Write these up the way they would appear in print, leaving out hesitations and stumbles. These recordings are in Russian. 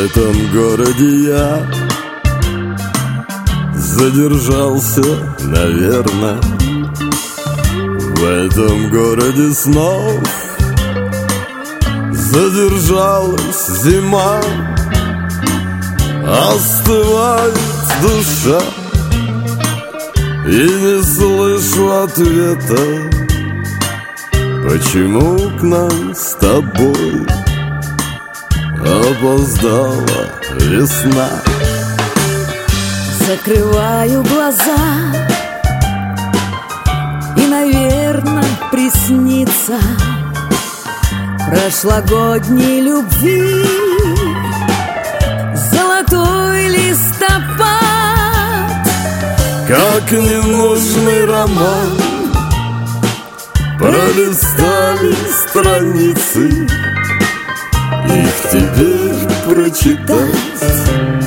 этом городе я задержался, наверное. В этом городе снов задержалась зима. Остывает душа, и не слышу ответа, почему к нам с тобой опоздала весна. Закрываю глаза, и, наверное, приснится прошлогодней любви золотой листопад. Как ненужный роман пролистали страницы, их теперь прочитать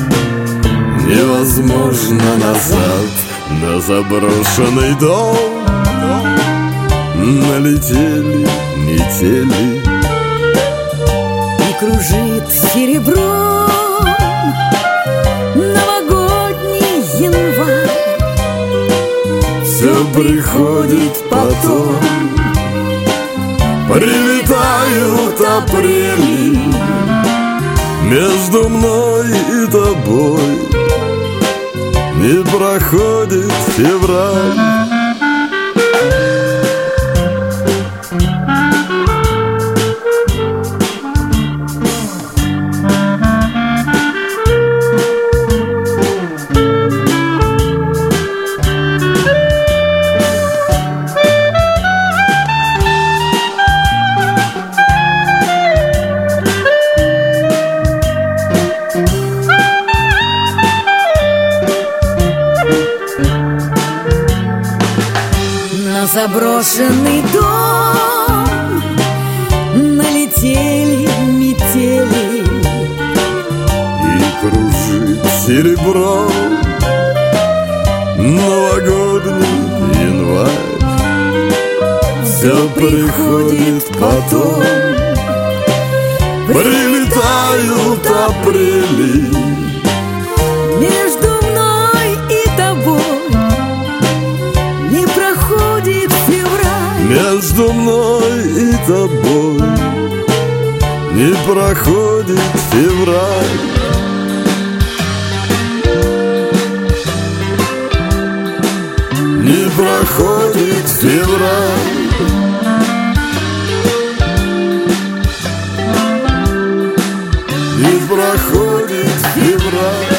невозможно. Назад на заброшенный дом налетели метели, и кружит серебром новогодний январь. Все приходит потом, прилетают апрели между мной и тобой. Не проходит февраль. На заброшенный дом налетели метели, и кружит серебро новогодний январь. Все приходит потом, прилетают апрели между мной и тобой не проходит февраль. Между мной и тобой не проходит февраль. Не проходит февраль. Не проходит февраль.